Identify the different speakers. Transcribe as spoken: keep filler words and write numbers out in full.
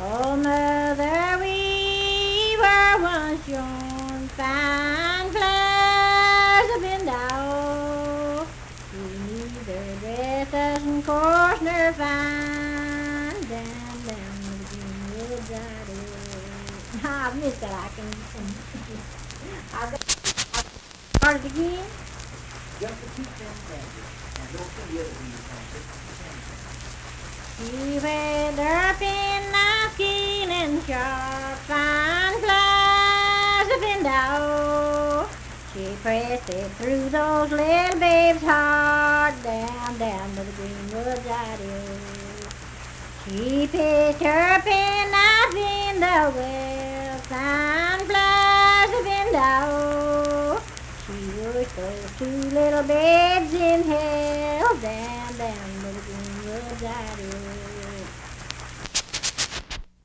Speaker 1: Oh, mother, we were once young, fine flowers of Idaho. We neither dresses and course nor fine, down, down the green woods I do. I missed that. I can. I've got it again.
Speaker 2: Just to keep them standing. And don't forget to be
Speaker 1: She went up in my skin and sharp fine flies of Idaho. She pressed it through those little babes' heart, down, down to the green woods I do. She picked her penknife in the well, fine flies of Idaho. She worked those two little babes in hell, down, down to the green woods I do.